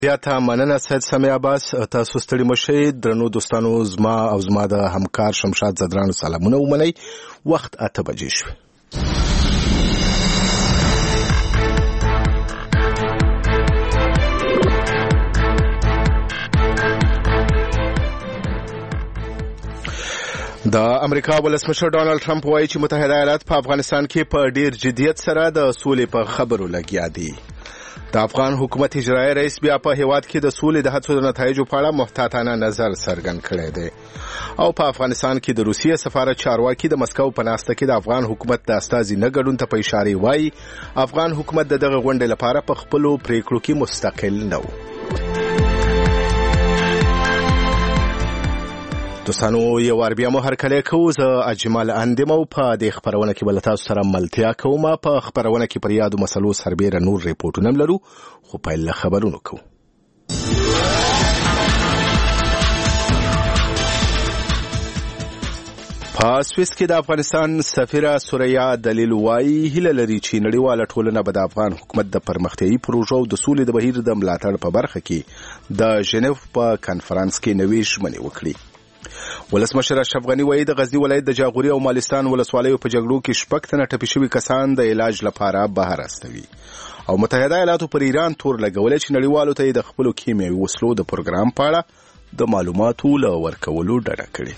زیاته مننه سید سمیع عباس. تاسو ستړي مشئ درنو دوستانو، زما د همکار شمشاد زدرانو سلامونه ومنئ. وخت 8 بجې شوې. د امریکا ولسمشر ډانلډ ټرمپ وایي چې متحده ایالات په افغانستان کې په ډیر جدیت سره د سولې په خبرو لګیا دي. د افغان حکومت اجرایي رئیس بیا په هیواد کې د سولې د هڅو د نتایجو په اړه محتاطانه نظر څرګند کړی دی. او په افغانستان کې د روسیې سفارت چارواکي د مسکو په ناسته کې د افغان حکومت د استازي نه ګډون ته په اشاره وایي افغان حکومت دغه غونډې لپاره په خپلو پریکړو کې مستقل نه و. دوستانو یو وار بیا مو هرکلی کوو. زه اجمل اندیم او په دې خپرونه کې بل تاسو سره ملتیا کوم. په خپرونه کې پر یادو مسلو سربېره نور ریپورټونه هم لرو، خو پیل له خبرونو کوو. په سویس کې د افغانستان سفیره سوریا دلیل وایي هیله لري چې نړیواله ټولنه به د افغان حکومت د پرمختیایي پروژو او د سولې د بهیر د ملاتړ په برخه کې د ژنیو په کنفرانس کې نوې ژمنې وکړي. ولسمشر اشرف غني وایي د غزنی ولایت د جاغوري او مالستان ولسوالیو په جګړو کې 6 تنه ټپي شوي کسان د علاج لپاره بهر استوي. او متحده ایالاتو پر ایران تور لګولې چې نړیوالو ته د خپلو کیمیاوي وسلو د پروګرام په اړه د معلوماتو له ورکولو ډډه کړې.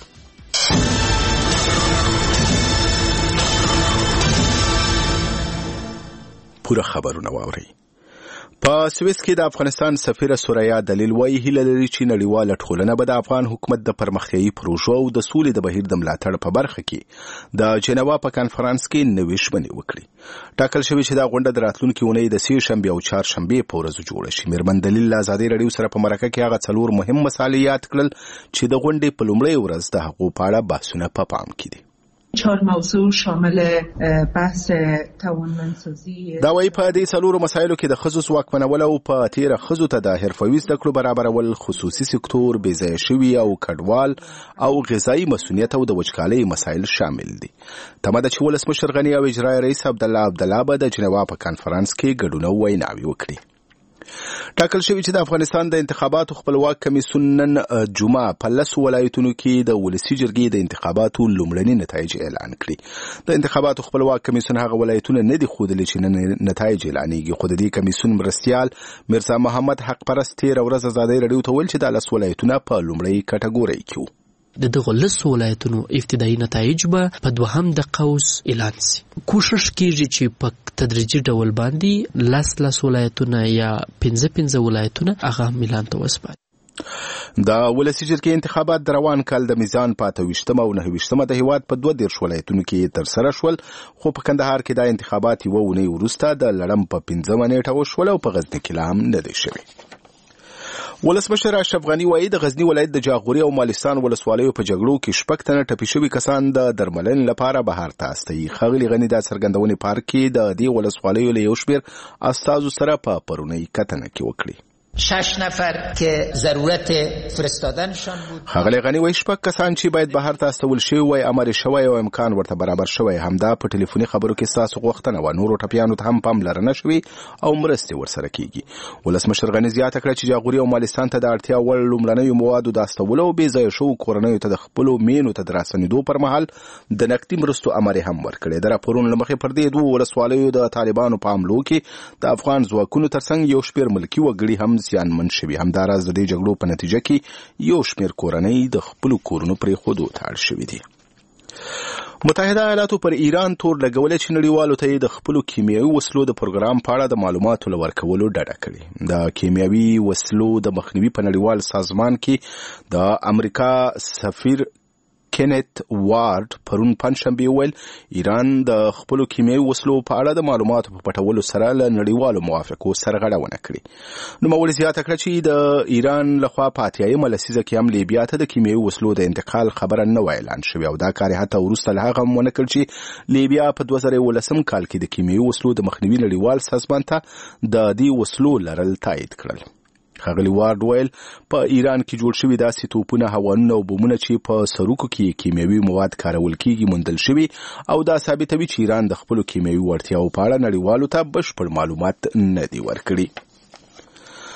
پوره خبرونه واورئ. په سویس کې د افغانستان سفیره سوریا دلیل وایي هیله لري چې نړیواله ټولنه به د افغان حکومت د پرمختیایي پروژو او د سولې د بهیر د ملاتړ په برخه کې د جنیوا په کنفرانس کې نوې ژمنې وکړي. ټاکل شوی چې دا غونډه د راتلونکي اونۍ د 3 شنبې او 4 شنبې په ورځو جوړه شي. میرمن دلیل له ازادي رادیو سره په مرکه کې هغه 4 مهم مسایل یاد کړل چې د غونډې په لومړۍ ورځ د هغو په اړه بحثونه په پام کې دي. 4 موضوع شامل بحث توانمندسازی دا وایي په دې 4 مسایلو کې د ښځو ځواکمنول او په تیره ښځو ته د حرفوي زده کړو برابرول، خصوصي سکتور، بېځایه شوي او کډوال او غذایي مسؤلیت او د وچکالۍ مسایل شامل دي. تمه ده چې ولسمشر غني او اجرایي رئیس عبدالله به د جنیوا په کنفرانس کې ګډون او ویناوي وکړي. ټاکل شوی چې د افغانستان د انتخاباتو خپلواک کمیسیون نن جمعه په 10 ولایتونو کې د ولسي جرګې د انتخاباتو لومړني نتایج اعلان کړي. د انتخاباتو خپلواک کمیسیون هغه ولایتونه نه دي ښودلي چې نن نتایج اعلانېږي، خو د دې کمیسیون مرستیال مرزا محمد حق پرست تېره ورځ ازادۍ رادیو ته ویل چې د 10 ولایتونه په لومړۍ کټګورۍ کې وو. د دغه 10 ولایتونو ابتدایي نتایج به په 2 د قوس اعلان شي. کوشش کیږي چې په تدریجي ډول باندې 10 ولایتونه یا 15 ولایتونه هغه اعلان ته وسپاري. د ولسي جرګې انتخابات د روان کال د میزان په 28 او 29 د هیواد په 12 ولایتونو کې ترسره شول، خو په کندهار کې د انتخابات یوه اونۍ وروسته د لړم په 15 نیټه وشول او په غزني کې لا هم نه دی شوی. ولسمشر اشرف غني وایي د غزنی ولایت د جاغوري او مالستان ولسوالیو په جګړو کې 6 تنه ټپي شوي کسان د درملنې لپاره بهر ته استوي. ښاغلي غني دا څرګندونې پارک کې د دې ولسوالیو له یو شمېر استازو سره په پرونۍ کتنه کې وکړي. 6 نفر که ضرورت فرستادنشان بود. ښاغلی غني وایي 6 کسان چې باید بهر ته استول شوي وای امر شوی او امکان ورته برابر شوی، همدا په ټلیفوني خبرو کې ستاسو غوښتنه وه. نورو ټپیانو ته هم پاملرنه شوې او مرستې ورسره کیږي. ولسمشر غني زیاته کړه چې جاغوري او مالستان ته د اړتیا وړ لومړنیو موادو د استولو او بېځایه شوو کورنیو ته د خپلو مینو ته د راستنېدو پر مهال د نقدي مرستو امر هم ورکړی. د راپورونو له مخې پر دې 2 ولسوالیو د طالبانو په حملو کې د افغان ځواکونو ترڅنګ یو شمېر ملکي وګړي هم زیانمن شوي. همداراز د دې جګړو په نتیجه کې یو شمېر کورنۍ د خپلو کورونو پرېښودو ته اړ شوي دي. متحده ایالاتو پر ایران تور لګولې چې نړیوالو ته د خپلو کیمیاوي وسلو د پروګرام په اړه د معلوماتو له ورکولو ډډه کړې. د کیمیاوي وسلو د مخنیوي په نړیوال سازمان کې د امریکا سفیر کینت وارد پرون پنځشنبه ویل ایران د خپلو کیمیاوي وسلو په اړه د معلوماتو په پټولو سره له نړیوالو موافقو سرغړونه کړې. نوموړي زیاته کړه چې د ایران لخوا په 8مه لسیزه کې هم لیبیا ته د کیمیاوي وسلو د انتقال خبره نه اعلان شوې او دا کار حتی وروسته له هغه هم ونه کړ چې لیبیا په 2019 کال کې د کیمیاوي وسلو د مخنیوي نړیوال سازمان ته د دې وسلو لرل تایید کړل. ښاغلي وارد ویل په ایران کې جوړ شوي داسې توپونه، هوانونه او بمونه چې په سروکو کې کیمیاوي مواد کارول کیږي موندل شوي او دا ثابتوي چې ایران د خپلو کیمیاوي وړتیاو په اړه نړیوالو ته بشپړ معلومات نه دي ورکړي.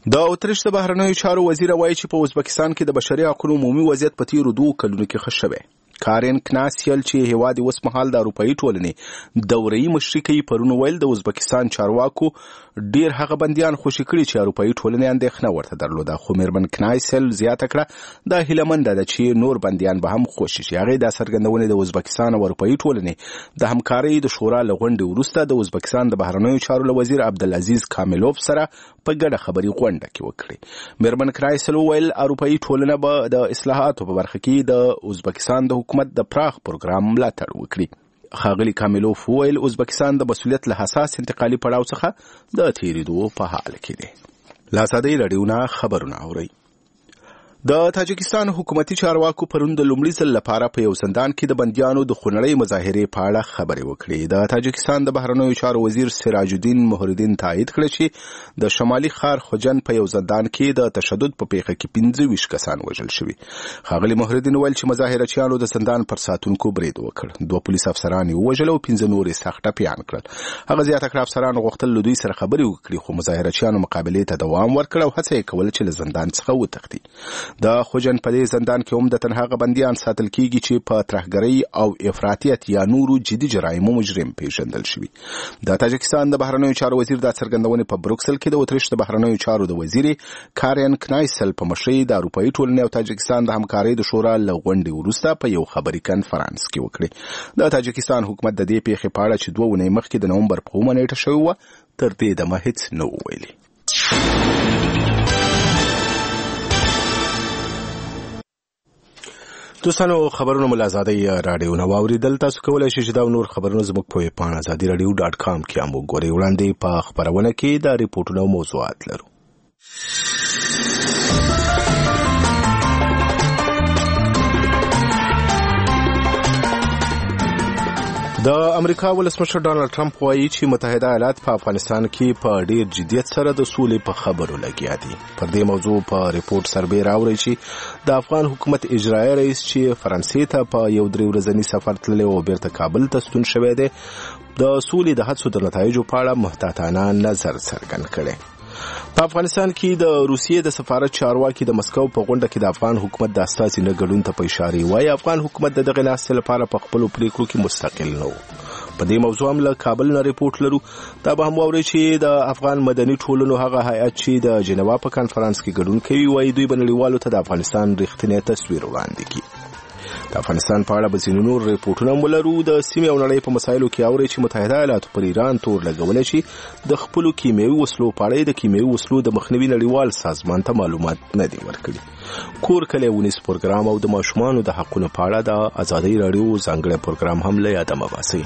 د اتریش د بهرنیو چارو وزیر وایي چې په ازبکستان کې د بشري حقوقو عمومي وضعیت په تیرو 2 کلونو کې ښه شوی. کارین کناسیل چې هیواد اوس مهال د اروپאי ټولنې دوري مشري کوي پرون ویل د ازبکستان چارواکو ډیر هغه بنديان خوشی کړي چې اروپאי ټولنې اندېښنه ورته درلوده. خو میرمن کناسیل زیاته کړه د هیلمند د چې نور بنديان به هم خوشی شي. هغه د څرګندونې د ازبکستان او اروپאי ټولنې د همکارۍ د شورا لغونډې وروسته د ازبکستان د بهرنیو چارو وزیر عبدالعزیز کاملوف سره په ګډه خبري غونډه کې وکړي. میرمن کناسیل ویل اروپאי ټولنه به د اصلاحاتو په برخه کې د ازبکستان د حکومت د پراخ پروګرام ملاتړ وکړي. ښاغلي کاملوف ویل ازبکستان د مسؤلیت له حساس انتقالي پړاو څخه د تیریدو په حال کې دی. لاسادی رادیونا خبرونه اوري. د تاجکستان حکومتي چارواکو پرون د لومړي ځل لپاره په یو زندان کې د بنديانو د خونړۍ مظاهرې په اړه خبرې وکړې. د تاجکستان د بهرنیو چارو وزیر سراج الدین مهرالدین تایید کړ چې د شمالي ښار خوجن په یو زندان کې د تشدد په پیښه کې 25 کسان وژل شوي. ښاغلي مهرالدین ویل چې مظاهرچیانو د زندان پر ساتونکو برید وکړ. 2 پولیس افسران یې وژل او 15 نور یې سخت ټپیان کړل. هغه زیاته کړ افسرانو غوښتل له دوی سره خبرې وکړي خو مظاهرچیانو مقابلې ته دوام ورکړ او هڅه یې کوله چې له زندان څخه وتښتي. د خوجن په دې زندان کې هم د تنهاغه بنديان ساتل کیږي چې په ترهګرۍ او افراطیت یا نورو جدي جرایمو مجرم پیژندل شوي. د تاجکستان د بهرنیو چارو وزیر د څرګندونې په بروکسل کې د اتریش د بهرنیو چارو د وزیر کارین کنایسل په مشرۍ د اروپאי ټولنې او تاجکستان د همکارۍ د شورا لغونډې وروسته په یو خبري کانفرنس کې وکړي. د تاجکستان حکومت د دې پیښې په اړه چې 2 ونې مخکې د نومبر په 1 نیټه شوی و تر دې دمه هیڅ نه ویلي. دوستانو خبرونه ملازادي رادیو نو اوریدل. تاسو کولای شئ چې دا نور خبرونه زموږ په پاڼه azadiradio.com کې هم وګورئ. وړاندې په خبرونه کې دا ریپورتونه او موضوعات لرو. د امریکا ولسمشر ډانلډ ټرمپ وایي چې متحده ایالات په افغانستان کې په ډیر جدیت سره د سولې په خبرو لګیا دي. پر دې موضوع په ریپورت سربېره اوري چې د افغان حکومت اجرایي رئیس چې فرانسې ته په یو 3 ورځنی سفر تللی او بیرته کابل ته ستون شوی دی د سولې د هڅو د نتایجو په اړه محتاطانه نظر څرګند کړي. په افغانستان کې د روسیې د سفارت چارواکي د مسکو په غونډه کې د افغان حکومت د اساسي نه ګډون ته په اشاره وایي افغان حکومت د دغه ناستې لپاره په خپل پریکړو کې مستقل نه و. په دې موضوع هم له کابل نه ریپورت لرو. دا به هم واوري چې د افغان مدني ټولنو هغه هیئت چې د جنیوا په کانفرنس کې ګډون کوي وایي دوی بنړیوالو ته د افغانستان رښتینی تصویر وړاندې کوي. د افغانستان په اړه به ځینې نور ریپورتونه هم ولرو. د سیمې او نړۍ په مسایلو کې اوري چې متحده ایالاتو پر ایران تور لګولی چې د خپلو کیمیاوي وسلو په اړه د کیمیاوي وسلو د مخنیوي نړیوال سازمان ته معلومات نه دي ورکړي. کور کلی ونیس پروګرام او د ماشومانو د حقونو په اړه د ازادۍ راډیو ځانګړی پروګرام هم له یاده مه باسئ.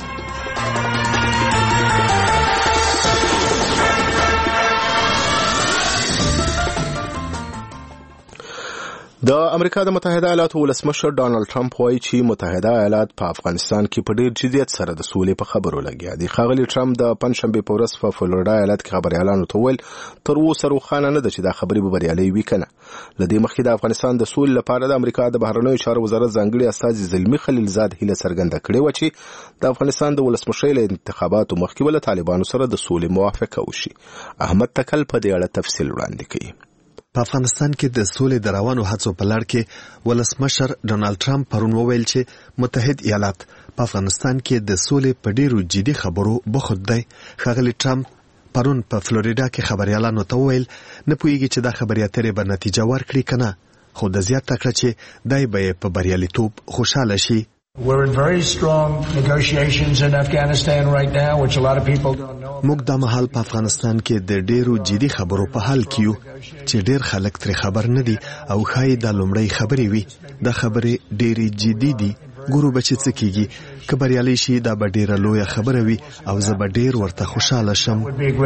د امریکا د متحده ایالاتو ولسمشر ډانلډ ټرمپ وایي چې متحده ایالات په افغانستان کې په ډیر جدیت سره د سولې په خبرو لګیا دي. ښاغلي ټرمپ د پنځشنبې په ورځ په فلوریډا ایالت کې خبريالانو ته ویل تر اوسه روښانه نه ده چې دا خبرې به بریالۍ وي کنه. لدې مخکې د افغانستان د سولې لپاره د امریکا د بهرنیو چارو وزارت ځانګړي استازي زلمی خلیلزاد هیله څرګنده کړې و چې د افغانستان د ولسمشر له انتخاباتو مخکې ول طالبانو سره د سولې موافقه وشي. احمد تکل په دې اړه تفصیل وړاندې کوي. په افغانستان کې د سولې د روانو هڅو په لړ کې ولسمشر ډونالد ټرمپ پرون وویل چې متحد ایالات په افغانستان کې د سولې په ډیرو جدي خبرو بوخت دی. ښاغلي ټرمپ پرون په فلوریډا کې خبريالانو ته وویل نه پوهیږي چې دا خبرې اترې به نتیجه ورکړي کنه خو د زیاته کړ چې دای به په بریالیتوب خوشاله شي. We're in very strong negotiations in Afghanistan right now, which a lot of people don't know. موږ د مهال په افغانستان کې د ډیرو جدي خبرو په حال کې یو چې ډیر خلک تر خبر نه دي او خای د لومړی خبرې وي. د خبرې ډیرې جدي دي. ګورو بچی څه کیږي که بریالي شي دا به ډیره لویه خبره وي او زه به ډیر ورته خوشاله شم.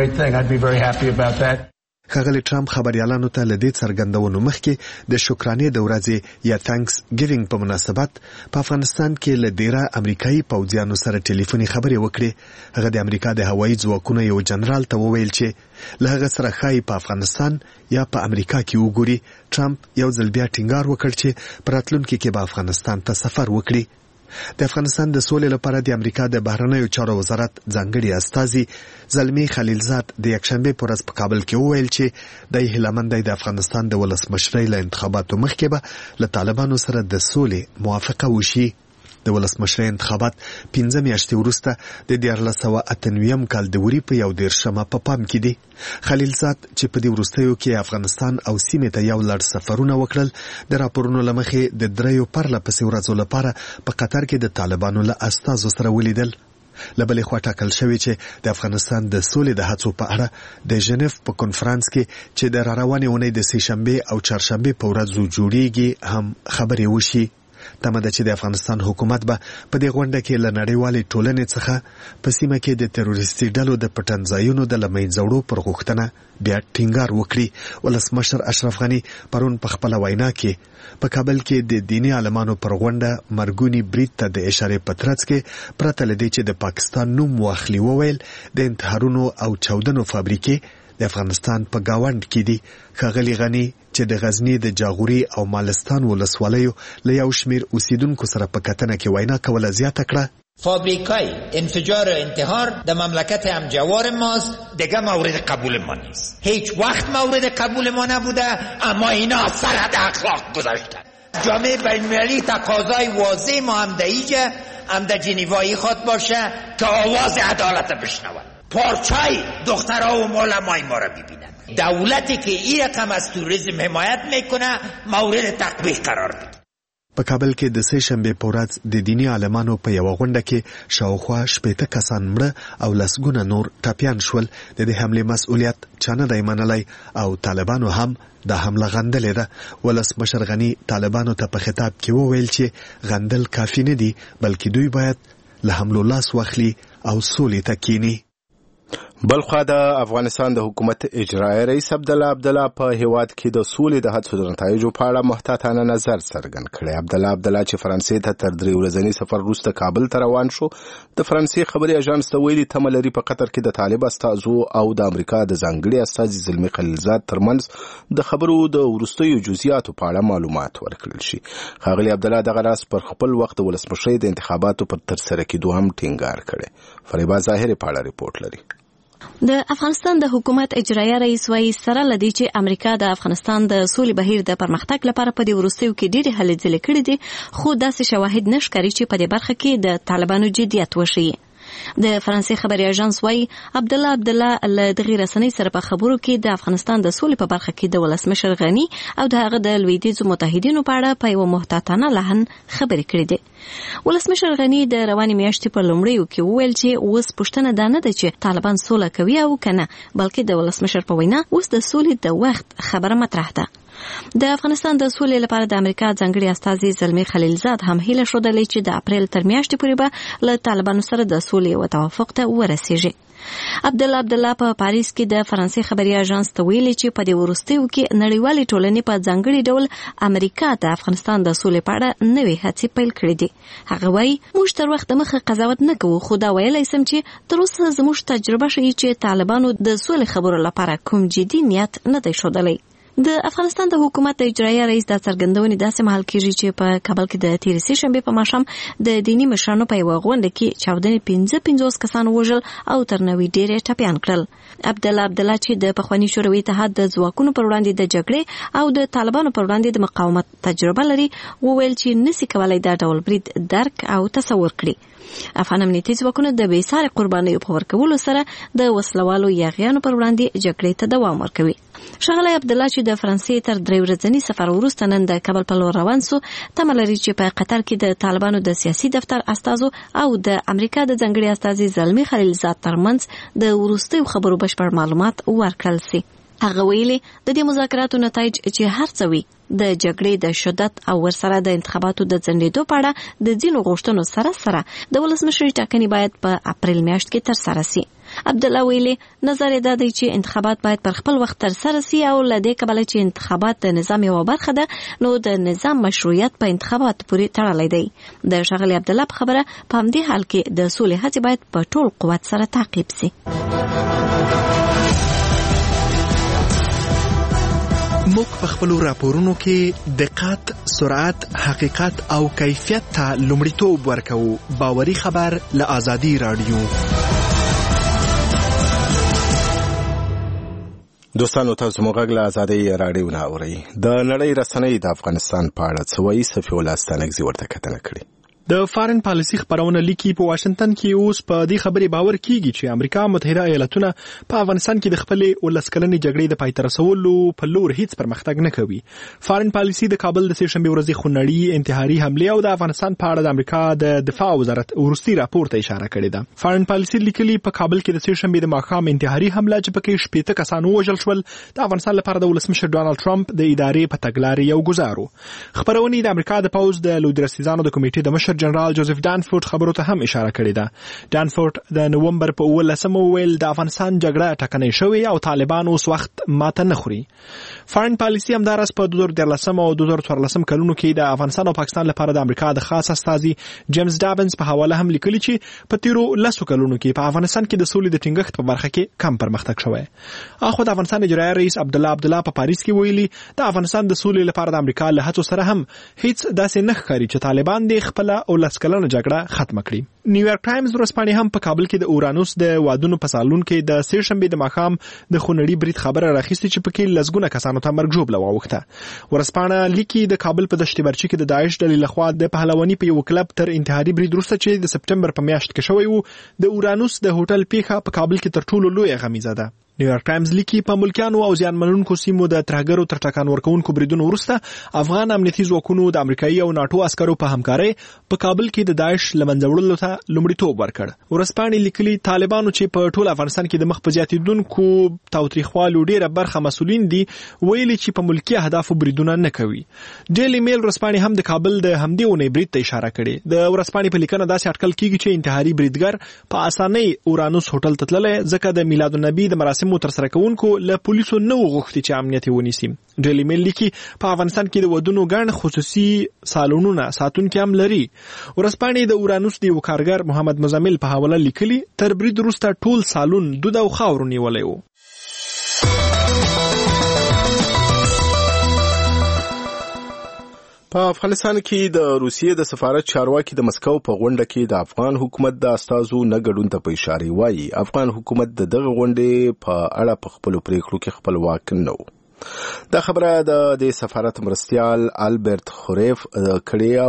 ښاغلي ټرمپ خبريالانو ته له دې څرګندونو مخکې د شکرانې د ورځې یا تانکس ګیوینګ په مناسبت په افغانستان کې له ډیره امریکایي پوځیانو سره ټلیفوني خبرې وکړې. هغه د امریکا د هوایي ځواکونو یو جنرال ته وویل چې له هغه سره ښایي په افغانستان یا په امریکا کې وګوري. ټرمپ یو ځل بیا ټینګار وکړ چې په راتلونکي کې به افغانستان ته سفر وکړي. د افغانستان د سولې لپاره د امریکا د بهرنیو چارو وزارت ځانګړي استازي زلمی خلیلزاد د یکشنبه په ورځ په کابل کې وویل چې د هیلمند د افغانستان د ولسمشرۍ له انتخاباتو مخکې به له طالبانو سره د سولې موافقه وشي. د ولسمشرۍ انتخابات 15 میاشتې وروسته د 1998 کال د وری په 11 په پام کې دي. خلیلزاد چې په دې وروستیو کې افغانستان او سیمې ته یو لړ سفرونه وکړل، د راپورونو له مخې د 3 پرله پسې ورځو لپاره په قطر کې د طالبانو له استازو سره ولیدل. له بلې خوا ټاکل شوی چې د افغانستان د سولې د هڅو په اړه د ژنیف په کنفرانس کې چې د راروانې اونۍ د سهشنبه او چهارشنبه په ورځو جوړیږي هم خبرې وشي. تمه ده چې د افغانستان حکومت به په دې غونډه کې له نړیوالې ټولنې څخه په سیمه کې د تروریستي ډلو د پټنځایونو د له منځه وړو پر غوښتنه بیا ټینګار وکړي. ولسمشر اشرف غني پرون په خپله وینا کې په کابل کې د دیني عالمانو پر غونډه مرګونی برید ته د اشارې په ترڅ کې پرته له دې چې د پاکستان نوم واخلي وویل د انتحارونو او چاودنو فابریکې د افغانستان په گاوند کې دي. ښاغلي غني چې د غزنی د جاغوري او مالستان ولسوالیو له یو شمیر اوسیدونکو سره په کتنه کې وینا کوله زیاته کړه فابریکای انفجار و انتحار در مملکت همجوار ماست، دیگه مورد قبول ما نیست. هیچ وقت مورد قبول ما نبوده، اما اینا از سرحد اخلاق گذاشتن. جامعه بین‌المللی تقاضای واضح ما همدهیجه، همده جنیوایی خواد باشه که آواز عدالت بشنود. پارچای دخترها و معلمای ما را ببینن. دولتی که این رقم از توریسم حمایت میکنه مورد تطبیق قرار بده. په کابل کې د سهشنبه په ورځ د دیني عالمانو په یو غونډه کې شاوخوا 80 کسان مړه او لسګونه نور ټپیان شول. د دې حملې مسؤلیت چا نه دی منلی او طالبانو هم د حمله غندلې ده. ولسمشر غني طالبانو ته په خطاب کې وویل چې غندل کافي نه دي، بلکې دوی باید له حملو لاس واخلي او سولې ته کینی. بلخوا د افغانستان د حکومت اجرایي رئیس عبدالله عبدالله په هیواد کې د سولې د هڅو د نتایجو په اړه محتاطانه نظر څرګند کړی. عبدالله عبدالله چې فرانسې ته تر 3 ورځني سفر وروسته کابل ته روان شو، د فرانسې خبري اژانس ته ویلي تمه لري په قطر کې د طالب استازو او د امریکا د ځانګړي استازي زلمی خلیلزاد ترمنځ د خبرو د وروستیو جزئیاتو په اړه معلومات ورکړل شي. ښاغلي عبدالله دغه راز پر خپل وخت د ولسمشرۍ د انتخاباتو پر ترسره کېدو هم ټینګار کړی. فریبا ظاهري په اړه ریپورټ لري. د افغانستان د حکومت اجرایي رئیس وايي سره لدی چې امریکا د افغانستان د سولې بهیر د پرمختګ لپاره په دې وروستیو کې ډېرې هلې ځلې کړې دي، خو داسې شواهد نشکري چې په دې برخه کې د طالبانو جدیت وشي. د فرانسې خبري اژانس وايي عبدالله عبدالله له دغې رسنۍ سره په خبرو کې د افغانستان د سولې په برخه کې د ولسمشر غني او د هغه د لویدیځو متحدینو په اړه په یوه محتاطانه لحن خبرې کړې دي. ولسمشر غني د روانې میاشتې په لومړیو کې وویل چې اوس پوښتنه دا نه ده چې طالبان سوله کوي او کنه، بلکې د ولسمشر په وینا اوس د سولې د وخت خبره مطرح ده. د افغانستان د سولې لپاره د امریکا ځانګړي استازي زلمی خلیلزاد هم هیله ښودلې چې د اپریل تر میاشتې پورې به له طالبانو سره د سولې او توافق ته ورسیږي. عبدالله عبدالله په پاریس کې د فرانسې خبري اژانس ته ویلي چې په دې وروستیو کې نړیوالې ټولنې په ځانګړي ډول امریکا د افغانستان د سولې په اړه نوې هڅې پیل کړې دي. هغه وایي موږ تر وخت مخه قضاوت نه کوو، خو دا ویلی سم چې تر اوسه زموږ تجربه ښیي چې طالبانو د سولې خبرو لپاره کوم جدي نیت نه دی ښودلی. د افغانستان د حکومت اجرایي رئیس د څرګندونې داسې مهال کېږي چې په کابل کې د تېرې سهشنبې په ماښام د دیني مشرانو په یوه غونډه کې چاودنې 55 کسان وژل او تر 90 ډېر ټپیان کړل. عبدالله عبدالله چې د پخواني شوروي اتحاد د ځواکونو پر وړاندې د جګړې او د طالبانو پر وړاندې د مقاومت تجربه لري، وویل چې نسي کولای دا ډول برید درک او تصور کړي. افغان امنیتي ځواکونه د بېسارې قربانیو په ورکولو سره د وسلوالو یاغیانو پر وړاندې جګړې ته دوام ورکوي. ښاغلی عبدالله چې د فرانسې تر 3 ورځني سفر وروسته نن د کابل په لور روان سو، تمه لري چې په قطر کې د طالبانو د سیاسي دفتر استازو او د امریکا د ځانګړي استازي زلمی خلیلزاد ترمنځ د وروستیو خبرو بشپړ معلومات ورکړل سي. هغه ویلي د دې مذاکراتو نتایج چې هر څه وي د جګړې د شدت او ورسره د انتخاباتو د ځنډېدو په اړه د ځینو غوښتنو سره سره د ولسمشرۍ ټاکنې باید په اپریل میاشت کې ترسره سي. عبدالله ویلي نظر یې دا دی چې انتخابات باید پر خپل وخت ترسره سي او له دې کبله چې انتخابات د نظام یوه برخه ده، نو د نظام مشروعیت په انتخاباتو پورې تړلی دی. د ښاغلي عبدالله په خبره په همدې حال کې د سولې هڅې باید په ټول قوت سره تعقیب سي. موږ په خپلو راپورونو کې دقت، سرعت، حقیقت او کیفیت ته لومړیتوب ورکوو. باوري خبر له آزادي رادیو. دوستانو تاسو موږ غږ له آزادي رادیو نه اورئ. د نړۍ رسنۍ د افغانستان په اړه څه وایي؟ صفي الله ستانکزي ورته کتنه کړې. د فارن پالیسي خبرونه لیکي په واشنگټن کې اوس په دې خبرې باور کیږي چې امریکا متحده ایالاتونه په افغانستان کې د خپلې 19 کلنې جګړې د پای ته رسولو په لور هیڅ پرمختګ نه کوي. فارن پالیسي د کابل د سهشنبه ورځې خونړۍ انتحاري حمله او د افغانستان په اړه د امریکا د دفاع وزارت ورستي راپور ته اشاره کړې ده. فارن پالیسي لیکلي په کابل کې د سهشنبه د ماښام انتحاري حمله چې پکې 18 کسان وژل شول د افغانستان لپاره د ولسمشر ډونالد ټرمپ د ادارې په تګلارې یو ګزارو. خبرونه د امریکا د پوز د لودرسیزانو د کمیټې د مشر جنرال جوزف ډانفورد خبرو ته هم اشاره کړې ده. ډانفورد د نومبر په 18 ویل د افغانستان جګړه ټکنۍ شوې او طالبان اوس وخت ماته نه خوري. فارن پالیسي همدارس په 2013 او 2014 کلونو کې د افغانستان او پاکستان لپاره د امریکا د خاص استازي جیمز ډابنز په حواله هم لیکلي چې په تیرو 10 کلونو کې په افغانستان کې د سولې د ټینګښت په برخه کې کم پرمختګ شوی. اخو د افغانستان اجرایي رئیس عبدالله په پاریس کې ویلي د افغانستان د سولې لپاره د امریکا له هڅو سره هم هیڅ داسې نه ښکاري چې طالبان د خپل 19 کلنه جګړه ختم کړي. نیویارک ټایمز ورځپاڼې هم په کابل کې د اورانوس د وادونو په سالون کې د سهشنبه د ماښام د خونړي برید خبره راخیستې چې پکې لسګونه کسانو ته مرګ ژوبله واوښته. ورځپاڼه لیکي د کابل په دشت برچي کې د داعش ډلې لخوا د پهلواني په یو کلب تر انتحاري برید وروسته چې د سپټمبر په میاشت کې شوی و د اورانوس د هوټل پیښه په کابل کې تر ټولو لویه غمیزه ده. نیویارک ټایمز لیکي په ملکیانو او زیانمنونکو سیمو د ترهګرو تر ټکان ورکوونکو بریدونو وروسته افغان امنیتي ځواکونو د امریکایي او ناتو عسکرو په همکارۍ په کابل کې د داعش له منځه وړلو ته لومړیتوب ورکړ. ورځپاڼې لیکلي طالبانو چې په ټول افغانستان کې د مخ په زیاتېدونکو تاوتریخوالو ډیره برخه مسؤلین دي ویلي چې په ملکي اهدافو بریدونه نه کوي. ډیلی میل ورځپاڼې هم د کابل د همدې اونۍ برید ته اشاره کړې. د ورځپاڼې په لیکنه داسې اټکل کیږي چې انتحاري بریدګر په اسانۍ اورانوس هوټل ته تللی ځکه د میلاد النبي د مراسمو ترسره کوونکو له پولیسو نه وغوښتي چې امنیت ونیسي. ډیلی میل لیکي په افغانستان کې د ودونو ګڼ خصوصي سالونونه ساتونکي هم لري. ورځپاڼې د اورانوس د یو کارګر محمد مزمل په حواله لیکلي تر برید وروسته ټول سالون دود او خاورو نیولی و. په افغانستان کې د روسیې د سفارت چارواکي د مسکو په غونډه کې د افغان حکومت د استازو نه ګډون ته په اشاره وایي افغان حکومت د دغه غونډې په اړه په خپل پریکړو کې خپلواک نه و. دا خبره د سفارت مرستیال البرت خوریف کړي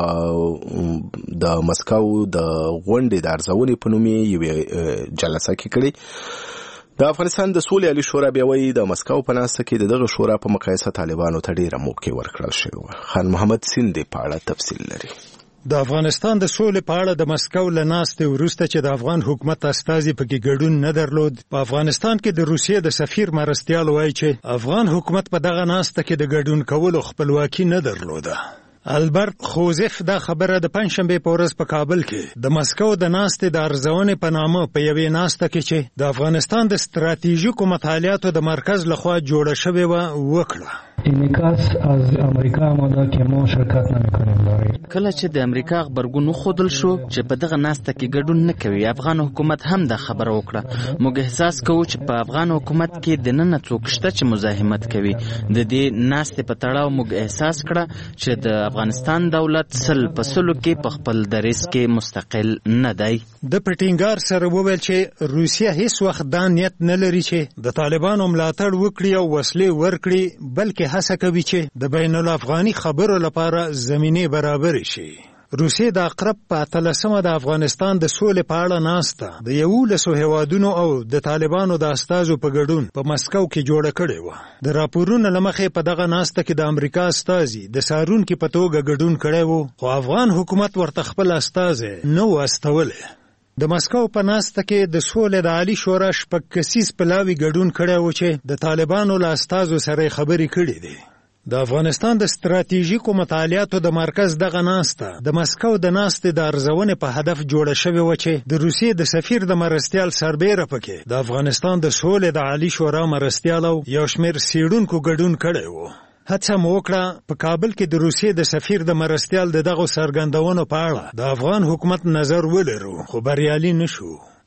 او د مسکو د غونډې د ارزونې په نوم یې جلسه کې کړي. د افغانستان د سولې عالی شورا بیا وایي د مسکو په ناسته کې دغه شورا په مقایسه طالبانو ته ډیره موقع ورکړل شوې. خان محمد سیندي په اړه تفصیل لري. د افغانستان د سولې په اړه د مسکو له ناستې وروسته چې د افغان حکومت استازي پکې ګډون نه درلود په افغانستان کې د روسیې د سفیر مرستیال وایي چې افغان حکومت په دغه ناسته کې د ګډون کولو خپلواکي نه درلوده. البرت خوزف دا خبره د پنځشنبه په ورځ په کابل کې د مسکو د ناستې د ارزونې په نامه په یوې ناسته کې چې د افغانستان د ستراتیژیکو مطالعاتو د مرکز لخوا جوړه شوې و وکړه. انعکاس از امریکا آمده که ما شرکت نمی‌کنیم داریم. کله چې د امریکا خبرګون خودل شو چې په دغه ناسته کې ګډون نه کوي افغان حکومت هم د خبره وکړه. موږ احساس کوو چې په افغان حکومت کې د نن څوک شته چې مزاحمت کوي. د دې ناستې په تړاو موږ احساس کړه چې د افغانستان دولت سل په سلو کې په خپل دریځ کې مستقل نه دی. د پټینګار سره وویل چې روسیه هیڅ وخت دا نیت نه لري چې د طالبانو ملاتړ وکړي او وسلې ورکړي بلکې هڅه کوي چې د بین الافغاني خبرو لپاره زمینه برابر شي. روسیې د اقرب په 13مه د افغانستان د سولې په اړه ناسته د 11 هیوادونو او د طالبانو د استازو په ګډون په مسکو کې جوړه کړې و. د راپورونو له مخې په دغه ناسته کې د امریکا استازي د سارونکي په توګه ګډون کړی و خو افغان حکومت ورته خپل استازي نه و استولی. د مسکو په ناسته کې د سولې د عالی شورا شپږ کسیز پلاوي ګډون کړی و چې د طالبانو له استازو سره خبرې کړې دي. د افغانستان د ستراتیژیکو مطالعاتو د مرکز دغه ناسته د مسکو د ناستې د ارزونې په هدف جوړه شوې و چې د روسیې د سفیر د مرستیال سربیره پکې د افغانستان د سولې د عالی شورا مرستیال او یو شمېر څېړونکو ګډون کړی و. هڅه مو وکړه په کابل کې د روسیې د سفیر د مرستیال د دغو څرګندونو په اړه د افغان حکومت نظر ولرو خو بریالي نشو.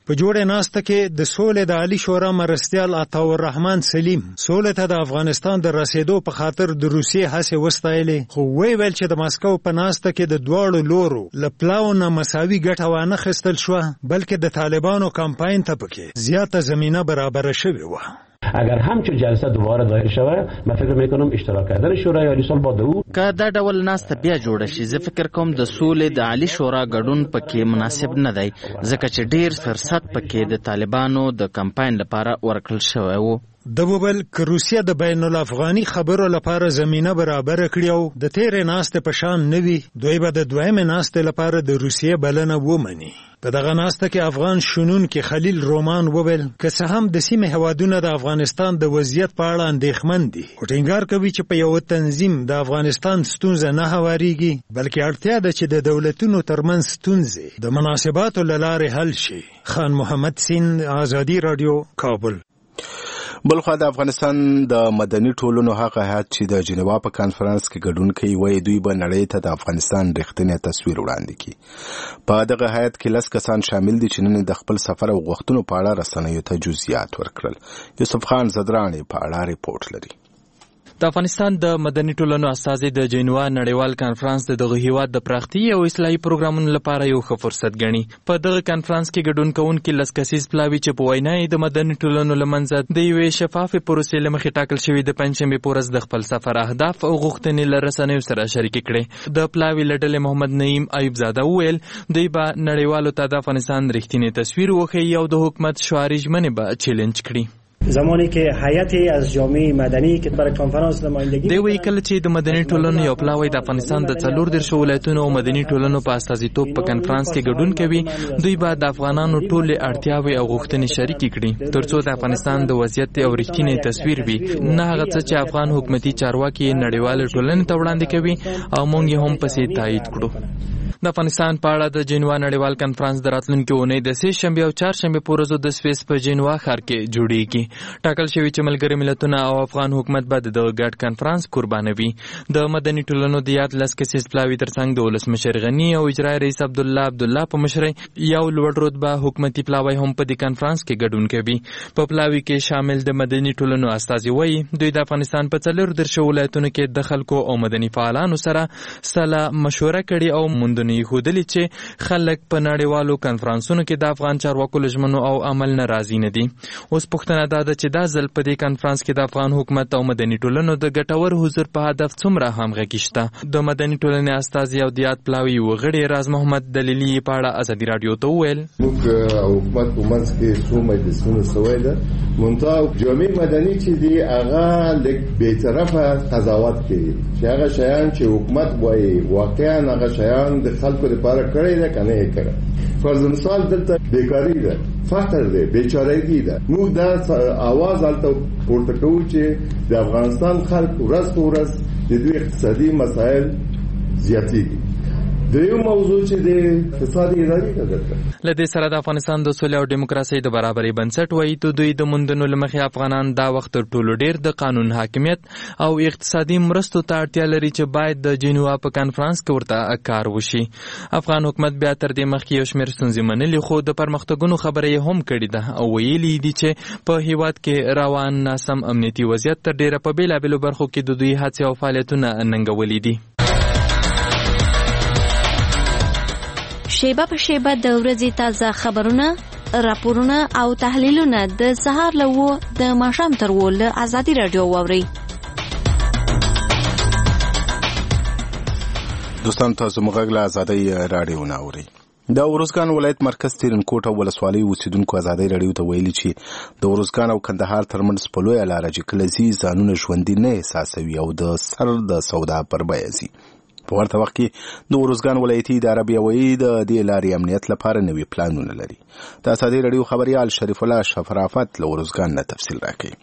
په جوړه ناسته کې د سولې د عالی شورا مرستیال عطا الرحمن سلیم سولې ته د افغانستان د رسیدو په خاطر د روسیې هڅې وستایلې، خو ویل چې د ماسکو په ناسته کې د دواړو لورو له پلاو نه مساوي ګټه وانه خستل شو، بلکې د طالبانو کمپاین ته پکې زیاته زمینه برابر شوې و. اگر همچون جلسه دوباره دایر شود من فکر میکنم اشتراک کردن شورای عالی صلح با دو که دا ډول ناسته بیا جوړه شي، زه فکر کوم د سولې د عالی شورا ګډون پکې مناسب نه دی، ځکه چې ډیر فرصت پکې د طالبانو د کمپاین لپاره ورکړل شوی و. د وبل که روسیه د بین الافغاني خبرو لپاره زمینه برابر کړی او د تیرې ناستې په شان نه وي، دوی به د دویمې ناستې لپاره د روسیې بلنه ومني. په دغه ناسته کې افغان شنونکي خلیل رومان وویل که څه هم د سیمې هیوادونه د افغانستان د وضعیت په اړه اندېښمن دي، خو ټینګار کوي چې په یو تنظیم د افغانستان ستونزه نه هوارېږي، بلکې اړتیا ده چې د دولتونو ترمنځ ستونزې د مناسباتو له لارې حل شي. خان محمد سین، آزادي رادیو، کابل. بلخوا د افغانستان د مدني ټولنو هغه هیات چې د جنیوا په کانفرنس کې ګډون کوي وایي دوی به نړۍ ته د افغانستان رښتینی تصویر وړاندې کړي. په دغه هیات کې 10 کسان شامل دي چې نن د خپل سفر او غوښتنو په اړه رسنیو ته جزئیات ورکړل. یوسف خان زدرانی په اړه ریپورت لري. د افغانستان د مدني ټولنو استازي د جنیوا نړیوال کانفرنس د دغه هیواد د پراختیا او اصلاحي پروګرامونو لپاره یو ښه فرصت ګڼي. په دغه کانفرنس کې ګډون کوونکي 10 کسیز پلاوي چې په وینا یې د مدني ټولنو لمنځه د یوې شفافې پروسې له مخې ټاکل شوي د پنځشنبې په ورځ د خپل سفر اهداف او غوښتنې له رسنیو سره شریکې کړې. د پلاوي له ډلې محمد نعیم ایوب زاده وویل دوی به نړیوالو ته د افغانستان رښتینی تصویر وښیي او د حکومت شعاري ژمنې به چیلنج کړي. زمانی که هیئتی از جامعه مدنی که برای کنفرانس نمایندگی دی وی کله چې د مدني ټولنو یو پلاوی د افغانستان د 14 ولایتونو او مدني ټولنو په استازیتوب په کنفرانس کې ګډون کوي، دوی به د افغانانو ټولې اړتیاوې او غوښتنې شریکې کړي ترڅو د افغانستان د وضعیت او رښتینی تصویر وي، نه هغه څه چې افغان حکومتي چارواکي نړیوال ټولنې ته وړاندې کوي او موږ یې هم پسې تایید کړو. د افغانستان په اړه د جنیوا نړیوال کانفرنس د راتلونکي اونۍ د 3 شنبه او 4 شنبه په ورځو د سویس په جنیوا ښار کې جوړیږي. ټاکل شوی چې ملګري ملتونه او افغان حکومت به د ګډ کانفرنس قربانوي. د مدني ټولنو د یاد 10 کسیز پلاوي ترڅنګ د ولسمشر غنی او اجرایي رئیس عبدالله په مشرۍ یو لوړ رتبه حکومتي پلاوی هم په دې کانفرنس کې ګډون کوي. په پلاوي کې شامل د مدني ټولنو استازي وایي دوی د افغانستان په 14 ولایتونو کې د خلکو او مدني فعالانو سره سلا مشوره کړې او موندنې ښودلې چې خلک په نړیوالو کانفرنسونو کې د افغان چارواکو له ژمنو او عمل نه راضي نه دي. اوس پوښتنه دا ده چې دا ځل په دې کانفرنس کې د افغان حکومت او مدني ټولنو د ګټور حضور په هدف څومره همغږي شته. د مدني ټولنې استازي او د یاد پلاوي وغړي راز محمد دلیلی په اړه ازادي رادیو ته وویل موږ حکومت په منځ کې څو مجلسونه سوي ده مونږ جامعه مدني چې دی هغه لیک به طرفه قضاوت کوي چې هغه شیان چې حکومت وایي واقعا هغه شیان د خلکو لپاره کړی ده کنه یې کړی. فرض مثال دلته بیکاری ده، فقر ده، بیچارهګي ده. موږ دا आवाज الته پورته کوو چې د افغانستان خلک ورځ په ورځ د دوی اقتصادي مسایل زیاتېږي. دیو موضوع چې د اقتصادي ادارې ده. لدې سره د افغانستان د سولې او دیموکراسي د برابرۍ بنسټ وایي ته دوی د موندنو لمخې افغانان دا وخت تر ټولو ډیر د قانون حاکمیت او اقتصادي مرستو ته اړتیا لري چې باید د جنیوا په کانفرنس کې ورته کار وشي. افغان حکومت بیا تر دې مخکې یو شمېر ستونزې منلې خو د پرمختګونو خبره یې هم کړې ده او ویلي دي چې په هیواد کې روان ناسم امنیتي وضعیت تر ډیره په بیلابیلو برخو کې د دوی هڅې او فعالیتونه ننګولي دي. شیبه په شیبه د ورځې تازه خبرونه، راپورونه او تحلیلونه د سهار له 9 د ماښام تر 10 له آزادي رادیو واورئ. دوستان تاسو موږ له آزادي رادیو نه اورئ. د اورزګان ولایت مرکز تیرنکوټ ولسوالۍ اوسیدونکو آزادي رادیو ته ویلي چې د اورزګان او کندهار ترمنځ په لویه لاره چې کله ځي ځانونه ژوندي نه احساسوي او د سر د سودا پر بیه ځي. په ورته وخت کې د اورزګان ولایتي اداره بیا وایي د دې لارې امنیت لپاره نوي پلانونه لري. د آزادي رادیو خبریال شریف الله شفرافت له اورزګان نه تفصیل راکوي.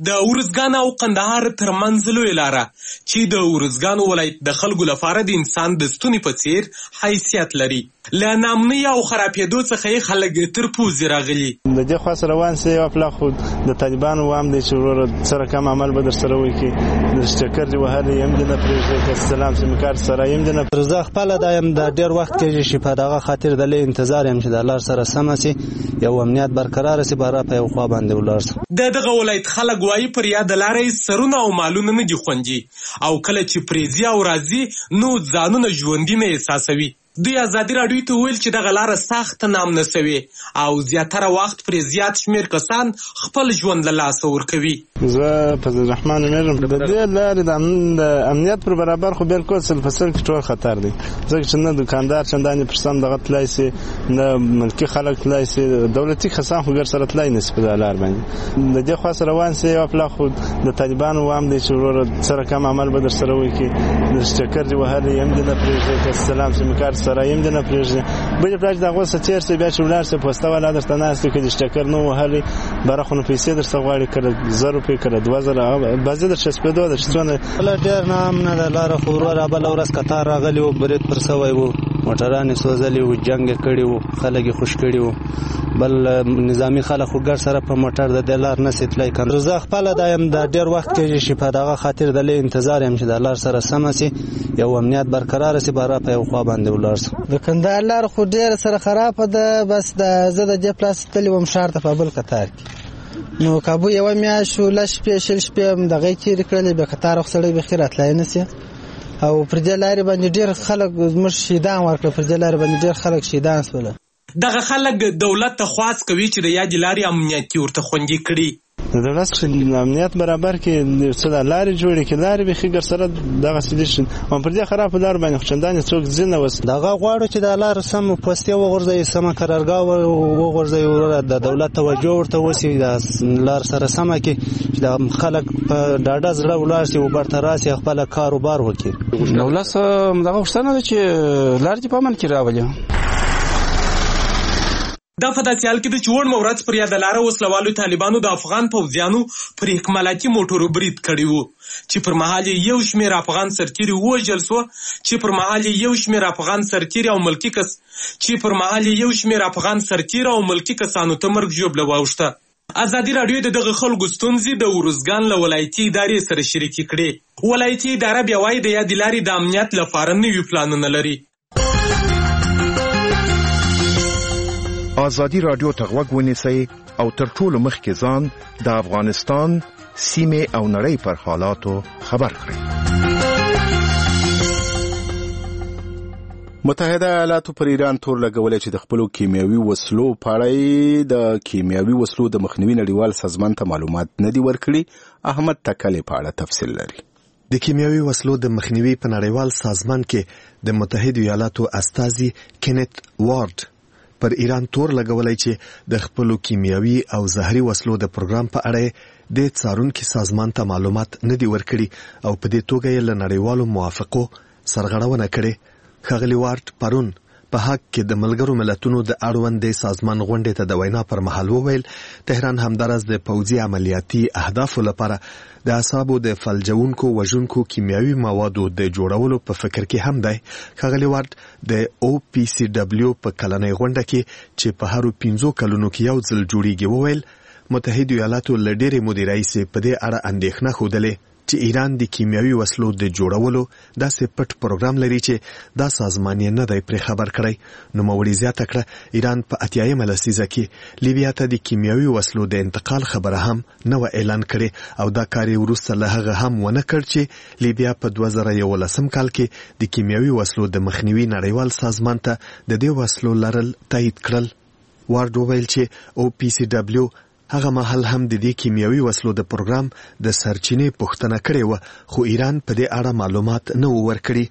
د ارزګان او قندهار ترمنځ لویه لاره چې د ارزګان ولایت د خلکو لپاره د انسان د ستوني په څیر حیثیت لري. له نامنۍ او خرابېدو څخه یې خلک تر پوزې راغلي. د دې خوا سره روان سي یو پلا خو د طالبانو وام دی چې وروره سره کم عمل به در سره وکړي. د سټکر دی وهلی یم دې نه پرېږدي که سلام سیم کارت سره یم دې نه. زه خپله دا یم د ډېر وخت کېږي چې په دغه خاطر د لږ انتظار یم چې د لار سره سمه سي یو امنیت برقراره سي باره په یو خوا باندې ولاړ سم. د دغه ولایت خلک وایي پر یاد لارې سرونه او مالونه نه دي خوندي او کله چې پرېځي او راځي نو ځانونه ژوندي نه احساسوي. دوی ازادي راډیو ته وویل چې دغه لاره سخت نامنه سوې او زیاتره وخت پرې زیات شمېر کسان خپل ژوند له لاسه ورکوي. زه فضل الرحمن امیرم. د دې لارې د امنیت پر برابر خو بالکل سل په سل کې ټول خطر دی ځکه چې نه دکاندار چندانې پر سم دغه تلای سي نه ملکي خلک تلای سي دولتي کسان خو ګر سره تلای نسي په لار باندې. د دې خوا سره روان سي یو پلا خو د طالبانو وام دی چې وروره سره کم عمل به در سره وکړي. د سټکر دی وهلی یم دې نه پرېږدي که سلام سیم کارت سره یم دې نه پرېږدي. بلې پلا چې د هغو څه تېر سي بیا چې ولاړ سي پوسته والا درته ناست وي که د سټکر نه وهلی بره خو نو پیسې درته غواړي کله 1000 روپۍ کله 2000 بعضې در شسپېدو ده چې څونه ډېر ناامنه ده لاره خو وروره بله ورځ کتار راغلی و برید پر سوی و موټران یې سوځلي و جنګ یې کړي و خلک یې خوش کړي و بل نظامي خلک خو ګډ سره په موټر د دې لار نسي تللی کنه. زه خپله دا یم د ډېر وخت کېږي چې په دغه خاطر د لږ انتظار یم چې د لار سره سمه سي یو امنیت برقراره سي باره په یو خوا باندې ولاړ سم. د کندهار لار خو ډېره سره خرابه ده بس زه د دې پلاس تللی وم ښار ته په بل قطار کې نو کابو یوه میاشت و لس شپې شل شپې هم دغه یې تېرې کړلې بیا قطار خو سړی بېخي راتلی نه سي او پر دې لارې باندې ډېر خلک زموږ شهیدان ورکړه. پر دې لارې باندې ډېر خلک شهیدان شول. دغه خلک دولت ته خواست کوي چې د یادې لارې امنیتي ورته خوندي کړي. د دولت امنیت برابر کې څه د لارې جوړې کړي لارې بېخي ګر سره دغسې دي او پر دې خرابه لار باندې خو چندانې څوک ځي نه اوس. دغه غواړو چې د لار سم پوستې وغورځوي سمه قرارګاه وغورځوي وروره د دولت توجه ورته وسي د لار سره سمه کړي چې د خلک په ډاډه زړه ولاړ سي وبرته راسي خپله کاروبار وکړي. دولت دغه غوښتنه ده چې لار دې په امن کې راولي. دا په داسې حال کې ده چې وړمه ورځ پر یاده لاره وسلوالو طالبانو د افغان پوځیانو پر اکمالاتي موټرو برید کړی و چې پر مهال یو شمېر افغان سرتیري ووژل سوه چې پر مهال یو شمېر افغان سرتیري او ملکي کسانو ته مرګ ژوبله واوښته. ازادي راډیو د دغه خلکو ستونزې د ارزګان له ولایتي ادارې سره شریکې کړې. ولایتي اداره بیا وایي د یادې لارې د امنیت لپاره نوي پلانونه لري. ازادي راډیو ته غوږ ونیسئ او تر ټولو مخکې ځان د افغانستان سیمې او نړۍ پر حالاتو خبر کړئ. متحده ایالاتو پر ایران تور لګولې چې د خپلو کیمیاوي وسلو په اړه د کیمیاوي وسلو د مخنیوي نړیوال سازمان ته معلومات نه دي ورکړي. احمد تکلې په اړه تفصیل لري. د کیمیاوي وسلو د مخنیوي په نړیوال سازمان کې د متحده ایالاتو استازي کینت وارد پر ایران تور لګولای چې د خپلو کیمیاوي او زهري وسلو د پروګرام په اړه د څارونکو سازمان ته معلومات نه دی ورکړي او په دې توګه یې له نړیوالو موافقو سرغړونه کړې. ښاغلي وارد پرون په حق کې د ملګرو ملتونو د اړوندې سازمان غونډې ته د وینا پر مهال وویل تهران همدارس د پوځي عملیاتي اهدافو لپاره د اعصابو د فلجونکو وژونکو کیمیاوي موادو د جوړولو په فکر کې هم دی. ښاغلي وارد د OPCW په کلنۍ غونډه کې چې په هرو 15 کلونو کې یو ځل جوړیږي وویل متحده ایالاتو له ډېرې مودې راهیسې په دې اړه اندېښنه ښودلې چې ایران د کیمیاوي وسلو د جوړولو داسې پټ پروګرام لري چې دا سازمان یې نه دی پرې خبر کړی. نوموړي زیاته کړه ایران په 80مه لسیزه کې لیبیا ته د کیمیاوي وسلو د انتقال خبره هم نه و اعلان کړې او دا کار یې وروسته له هغه هم ونه کړ چې لیبیا په 2011 کال کې د کیمیاوي وسلو د مخنیوي نړیوال سازمان ته د دې وسلو لرل تایید کړل. وارد وویل چې OPCW هغه مهال هم د دې کیمیاوي وسلو د پروګرام د سرچینې پوښتنه کړې و خو ایران په دې اړه معلومات نه ورکړي.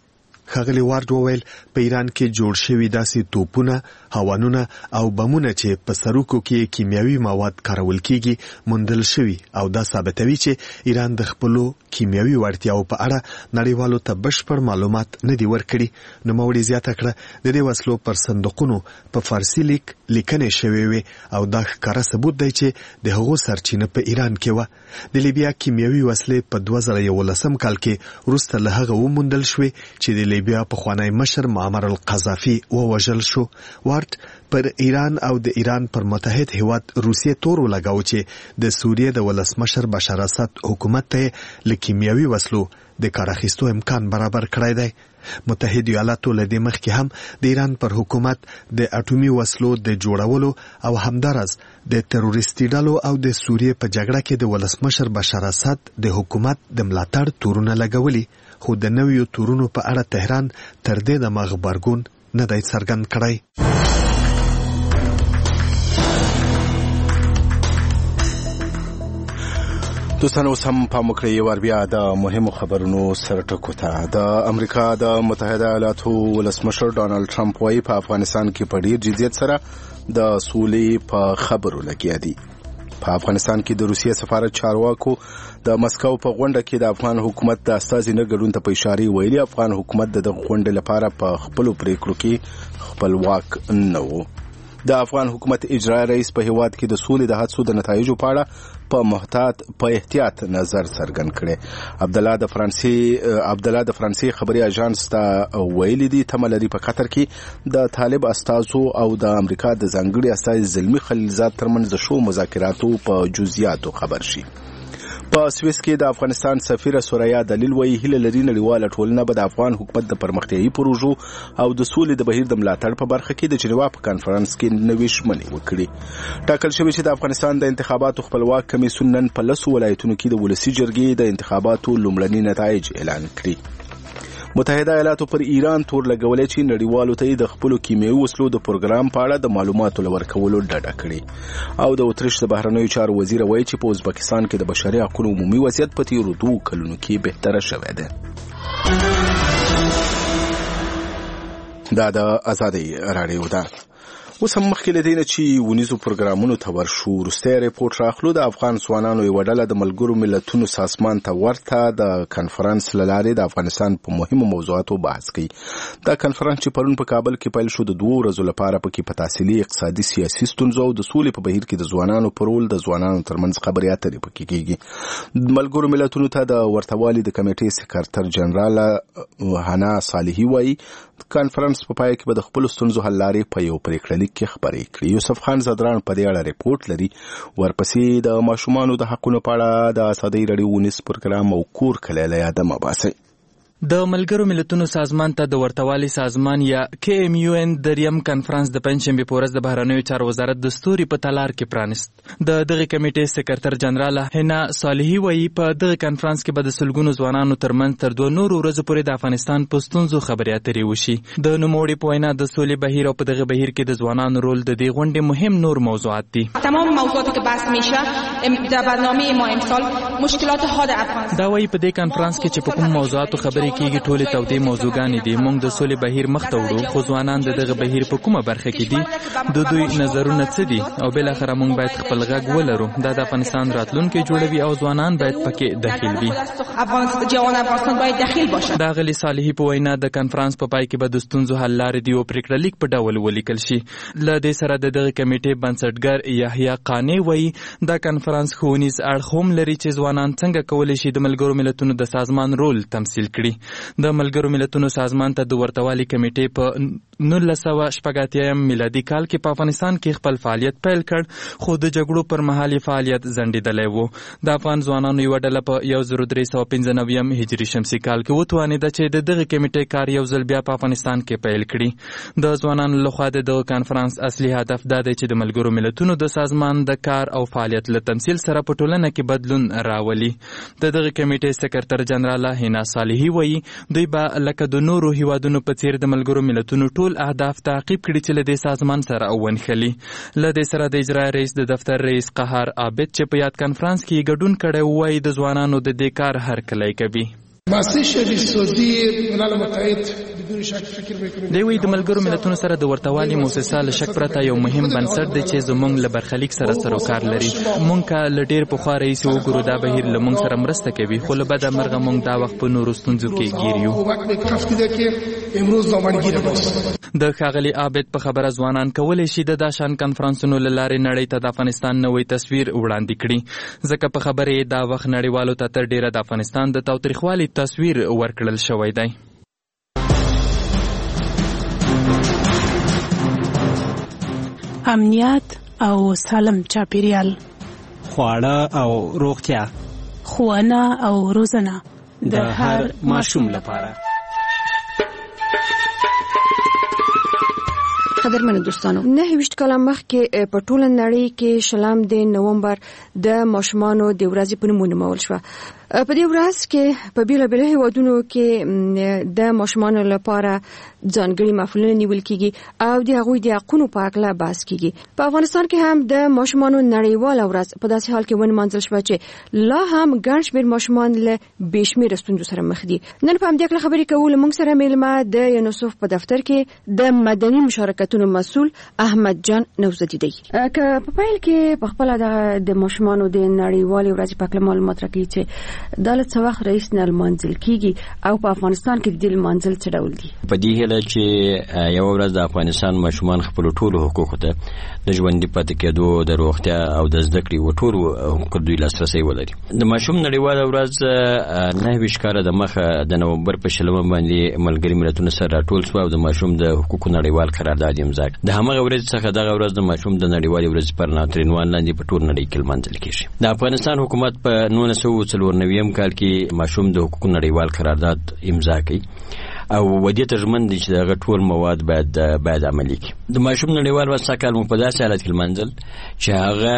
ښاغلي وارد وویل په ایران کې جوړ شوي داسې توپونه، هاوانونه او بمونه چې په سروکو کې کیمیاوي مواد کارول کیږي موندل شوي او دا ثابتوي چې ایران د خپلو کیمیاوي وړتیاو په اړه نړیوالو ته بشپړ معلومات نه دي ورکړي. نوموړي زیاته کړه د دې وسلو پر صندوقونو په فارسي لیکنې شوې وي او دا ښکاره ثبوت دی چې د هغو سرچینه په ایران کې وه. د لیبیا کیمیاوي وسلې په 2011 کال کې وروسته له هغه وموندل شوې چې د لیبیا پخوانی مشر معمر القذافي ووژل شو. وارد پر ایران او د ایران پر متحد هیواد روسیې تور ولګاو چې د سوریې د ولسمشر بشار اسد حکومت ته له کیمیاوي وسلو د کار اخیستو امکان برابر کړی دی. متحد ایالاتو له دې مخکې هم د ایران پر حکومت د اټومي وسلو د جوړولو او همدارس د تروریستي ډلو او د سوریې په جګړه کې د ولسمشر بشار اسد د حکومت د ملاتړ تورونه لګولي، خو د نویو تورونو په اړه تهران تر دې دمه غبرګون نه دی څرګند کړی. دوستان اوس هم پام وکړئ یو وار بیا د مهمو خبرونو سر ټکو ته. د امریکا د متحده ایالاتو ولسمشر ډانلډ ټرمپ وايي په افغانستان کې په ډیر جدیت سره د سولې په خبرو لګیا دي. په افغانستان کې د روسیې سفارت چارواکو د مسکو په غونډه کې د افغان حکومت د استازي نه ګډون ته په اشاره ویلي افغان حکومت د غونډې لپاره په خپل پریکړو کې خپلواک نه و. د افغان حکومت اجرایي رئیس په هیواد کې د سولې د هڅو د نتایجو په اړه په احتیاط نظر څرګند کړي. عبدالله د فرانسې خبري اژانس ته ویلي دي تمه لري په قطر کې د طالب استازو او د امریکا د ځانګړي استازي زلمي خلیلزاد ترمنځ د شو مذاکراتو په جزئیاتو خبر شي. په سویس کې د افغانستان سفیر سوریا دلیل وایي هیله لري نړیواله ټولنه به د افغان حکومت د پرمختیایي پروژو او د سولې د بهیر د ملاتړ په برخه کې د جنیوا په کانفرنس کې نوې ژمنې وکړي. ټاکل شوی چې د افغانستان د انتخاباتو خپلواک کمیسیون نن په 10 ولایتونو کې د ولسي جرګې د انتخاباتو لومړني نتایج اعلان کړي. متحده ایالاتو پر ایران تور لګولې چې نړیوالو ته د خپل کیمیاوي وسلو د پروګرام په اړه د معلوماتو لورکولو ډډه کړي. او د اتریش د بهرنیو چارو وزیر وایي چې په ازبکستان کې د بشري حقوقو عمومي وضعیت په تیرو 2 کلونو کې بهتره شوی دی. دا د آزادۍ رادیو ده. اوس هم مخکې له دې نه چې ونیزو پروګرامونو ته ورشو وروستی ریپورټ راخلو. د افغان ځوانانو یوه ډله د ملګرو ملتونو سازمان ته ورته د کنفرانس له لارې د افغانستان په مهمو موضوعاتو بحث کوي. دا کنفرانس چې پرون په کابل کې پیل شو د 2 ورځو لپاره پکې په تحصیلي اقتصادي سیاسي ستونزو او د سولې په بهیر کې د ځوانانو پر رول د ځوانانو ترمنځ خبرې اترې پکې کېږي. ملګرو ملتونو ته د ورتوالي د کمیټې سکرټر جنرال هنا صالحي وایي کانفرنس په پای کې به د خپل ستونزو حل لارې په یو پریکړه لیک کې خبرې کړي. یوسف خان زدران په دې اړه ریپورټ لري. ورپسې د ماشومانو د حقونو په اړه د آزادۍ رادیو ونیس پروګرام او کور کلی له یاده مباحثه. د ملګرو ملتونو سازمان ته د ورتوالي سازمان یا KMUN دریم کنفرانس د پنځشنبه په ورځ د بهرنیو چارو وزارت دستوري په تالار کې پرانست. د دغه کمیټې سکرټر جنرال هنا صالحي وایي په دغه کنفرانس کې به د سلګونو ځوانانو ترمنځ تر 2 نورو ورځو پورې د افغانستان په ستونزو خبرې اترې وشي. د نوموړي په وینا د سولې بهیر او په دغه بهیر کې د ځوانانو رول د دې غونډې مهم نور موضوعات دي. تمام موضوعاتی که بحث میشه در برنامه ما امسال مشکلات حاد افغانستان. دا وایي په دې کنفرانس کې چې په کوم موضوعاتو خبرې کیږي ټولې تودې موضوعګانې دي. موږ د سولې بهیر مخ ته وړو خو ځوانان د دغه بهیر په کومه برخه کې دي، د دوی نظرونه څه دي او بالاخره موږ باید خپل غږ ولرو. دا د افغانستان راتلونکی جوړوي او ځوانان باید پکې داخل وي. جوان افغانستان باید داخل باشه. دا غلی صالحي په وینا د کنفرانس په پای کې به د ستونزو حل لارې دی او پریکړه لیک په ډول ولیکل شي. له دې سره د دغه کمیټې بنسټګر یحیی قانی وایي دا کنفرانس ښوونیز اړخ هم لري چې ځوانان څنګه کولی شي د ملګرو ملتونو د سازمان رول تمثیل کړي. د ملګرو ملتونو سازمان ته د ورتوالي کمیټې په 1988 میلادي کال کې په افغانستان کې خپل فعالیت پیل کړ خو د جګړو پر مهال فعالیت ځنډېدلی و. د افغان ځوانانو یوه ډله په 1395 هجري شمسي کال کې وتوانېده چې د دغه کمیټې کار یو ځل بیا په افغانستان کې پیل کړي. د ځوانانو لخوا د دغه کانفرنس اصلي هدف دا دی چې د ملګرو ملتونو د سازمان د کار او فعالیت له تمثیل سره په ټولنه کې بدلون راولي. د دغه کمیټې سکرټر جنرال هنا صالحي وایي دوی به لکه د نورو هیوادونو په څیر د ملګرو ملتونو ټول اهداف تعقیب کړي چې له دې سازمان سره ونښلي. له دې سره د اجرایي رئیس د دفتر رئیس قهار عابد چې په یاد کنفرانس کې ګډون کړی وایي د ځوانانو د دې کار هرکلی کوي. دی وی د ملګرو ملتونو سره د ورتهوالي موسسه له شک پرته یو مهم بنسټ دی چې زموږ له برخلیک سره سروکار لري. موږ که له ډېر پخوا راهیسې وګورو دا بهیر له موږ سره مرسته کوي، خو له بده مرغه موږ دا وخت په نورو ستونزو کې ګیر یو. د ښاغلي عابد په خبره ځوانان کولی شي د داشان کنفرانسونو له لارې نړۍ ته د افغانستان نوی تصویر وړاندې کړي، ځکه په خبره یې دا وخت نړیوالو ته تر ډېره د افغانستان د تاوتریخوالي تصویر ورکړل شوی دی. امنیت او سالم چاپیریال، خواړه او روغتیا، ښوونه او روزنه د هر ماشوم لپاره. قدرمنو دوستانو، 29 کاله مخکې په ټوله نړۍ کې شلم د نومبر د ماشومانو د ورځې په نوم ونومول شوه. په دې ورځ کې په بیلابیلو هیوادونو کې د ماشومانو لپاره ځانګړي محفلونه نیول کیږي او د هغوی د حقونو په اړه بحث کیږي. په افغانستان کې هم د ماشومانو نړیواله ورځ په داسې حال کې ونمانځل شوه چې لا هم ګڼ شمېر ماشومان له بې شمېره ستونزو سره مخ دي. نن په همدې اړه خبرې کوو. له موږ سره میلمه د یونیسف په دفتر کې د مدني مشارکتونو مسؤل احمد جان نوزدي دی. که په پیل کې په خپل د ماشومانو د نړیوالې ورځې په اړه معلومات راکړي چې دا له څه وخت راهیسې لمانځل کیږي او په افغانستان کې د دې لمانځل څه ډول دي؟ په دې هیله چې یو ورځ د افغانستان ماشومان خپل ټولو حقوقو ته د ژوندي پاتې کېدو، د روغتیا او د زده کړې و ټولو حقوقو دوی لاسرسی ولري. د ماشوم نړیواله ورځ 29 کاله د مخه د نومبر په 20 باندې ملګري ملتونو سره راټول شو او د ماشوم د حقوقو نړیوال قرارداد امضا کړ. د همغه ورځ څخه دغه ورځ د ماشوم د نړیوالې ورځې پر عنوان لاندې په ټول نړۍ کې لمانځل کېږي. د افغانستان حکومت په 1994 کال کې ماشوم د حقوقو نړیوال قرارداد امضا کړ او ودې ته ژمن دي چې دغه ټول مواد باید عملي کړي. د ماشوم نړیوال ورځ کال مو په داسې حالت کې لمانځل چې هغه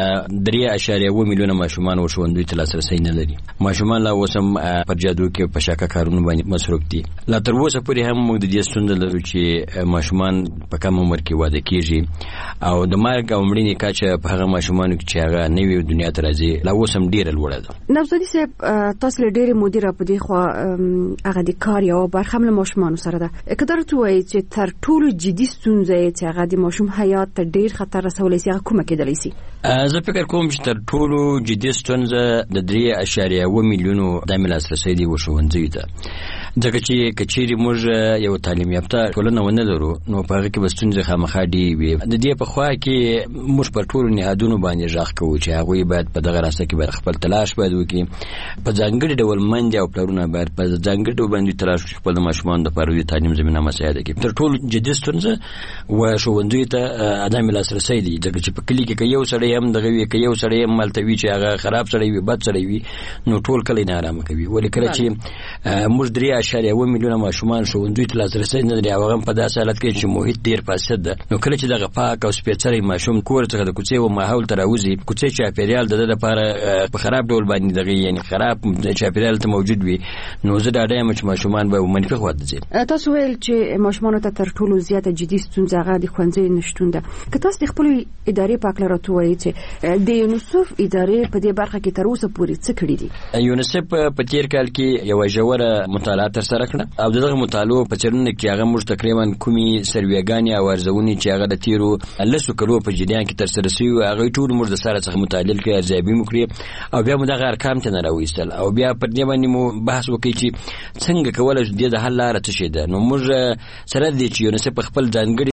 3.1 میلیونه ماشومان او ښوونځیو ته لاسرسی نه لري. ماشومان لا اوس هم پر جادو کې په شاکه کارونو باندې مصروف دي. لا تر اوسه پورې هم موږ د دې ستونزه لرو چې ماشومان په کم عمر کې واده کېږي او د مرګ او مړینې کچه په هغه ماشومانو کې چې هغه نوې دنیا ته راځي لا اوس هم ډېره لوړه ده. نوزدي صاحب، تاسو له ډېرې مودې راپدې خو هغه د کار یو برخه هم له ماشومانو سره ده. که درته وایي چې تر ټولو جدي ستونزه یې چې هغه د ماشوم حیات ته ډېر خطر رسولی شي، هغه کومه کېدلی شي؟ زه فکر کوم چې تر ټولو جدي ستونزه د 3.1 میلیونو د لاسرسی دی ښوونځیو ته. ځکه چې کچېرې موږ یو تعلیم یافته ټولنه ونه لرو نو په هغه کې به ستونزې خامخا ډېرې وي. د دې په خوا کې موږ پر ټولو نهادونو باندې غږ کوو چې هغوی باید په دغه راسته کې باید خپل تلاش باید وکړي. په ځانګړي ډول میندې او پلرونه باید په ځانګړي ډول باندې تلاش وکړي خپل ماشومان دپاره د تعلیم زمینه مساعده کړي. تر ټولو جدي ستونزه ښوونځیو ته عدم لاسرسی دی. ځکه چې په کلي کې که یو سړی هم دغه وي، که یو سړی هم هلته وي چې هغه خراب سړی وي، بد سړی وي، نو ټول کلی نارامه کوي. ولې کله چې موږ 3.1 میلیونه ماشومان ښوونځیو ته لاسرسی نه لري او هغه په داسې حالت کې چې محیط ډېر فاسد ده، نو کله چې دغه پاک او سپېڅلی ماشوم کور څخه د کوڅې و ماحول ته راوځي، کوڅې چاپېریال د ده لپاره په خراب ډول باندې دغه یعنې خراب چاپېریال ته موجود وي، نو زه ډاډه یم چې ماشومان به منفي خوا ته ځي. تاسو ویل چې ماشومانو ته تر ټولو زیاته جدي ستونزه هغه د ښوونځیو نشتون ده. که تاسو د خپلې ادارې په اړه راته ووایئ چې د یونیسف ادارې په دې برخه کې تر اوسه پورې څه کړي دي؟ یونیسف په تېر کال کې یوه ژوره مطالعه ترسره کړه او دغه مطالعو په څېړنه کې هغه موږ تقریبا کومې سروېګانې او ارزونې چې هغه د تېرو 10 کلو په جریان کې ترسره شوي وو هغوی ټول موږ د سره څخه متحلیل کړي، ارزیابي مو کړي او بیا مو دغه ارقام ته نه راوایستل او بیا پر دې باندې مو بحث وکړي چې څنګه کولی شو د دې د حل لاره څه شی ده. نو موږ سره د دې چې یونیسف په خپل ځانګړي